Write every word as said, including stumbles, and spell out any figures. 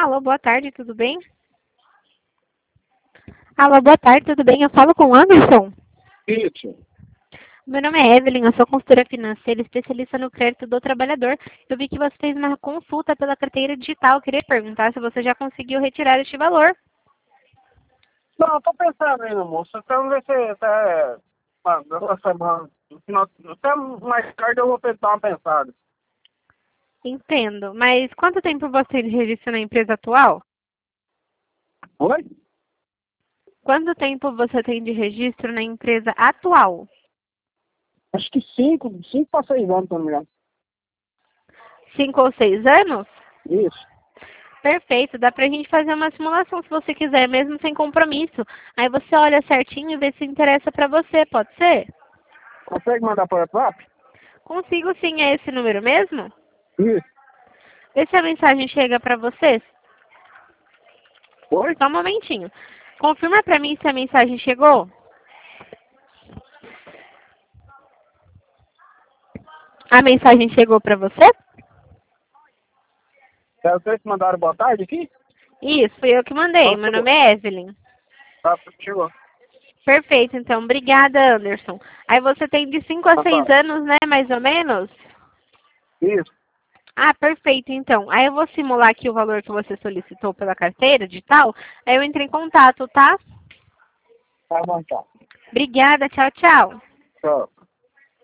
Alô, boa tarde, tudo bem? Alô, boa tarde, tudo bem? Eu falo com o Anderson. Isso. Meu nome é Evelyn, eu sou consultora financeira, especialista no crédito do trabalhador. Eu vi que você fez uma consulta pela carteira digital. Eu queria perguntar se você já conseguiu retirar este valor. Não, eu tô pensando ainda, moço. Então, ver se até mano, essa semana, no final- até mais tarde eu vou dar uma pensada. Entendo, mas quanto tempo você tem de registro na empresa atual? Oi? Quanto tempo você tem de registro na empresa atual? Acho que cinco, cinco para seis anos, se não me engano. Cinco ou seis anos? Isso. Perfeito, dá pra gente fazer uma simulação se você quiser, mesmo sem compromisso. Aí você olha certinho e vê se interessa pra você, pode ser? Consegue mandar por WhatsApp? Consigo sim, é esse número mesmo? Isso. Vê se a mensagem chega pra você. Oi? Só um momentinho. Confirma pra mim se a mensagem chegou. A mensagem chegou pra você? É vocês que mandaram boa tarde aqui? Isso, fui eu que mandei. Então, Meu chegou. nome é Evelyn. Tá, chegou. Perfeito, então. Obrigada, Anderson. Aí você tem de cinco a Tá, seis tá. anos, né, mais ou menos? Isso. Ah, perfeito, então. Aí eu vou simular aqui o valor que você solicitou pela carteira digital. Aí eu entro em contato, tá? Tá bom, tchau. Obrigada, tchau, tchau. Tchau.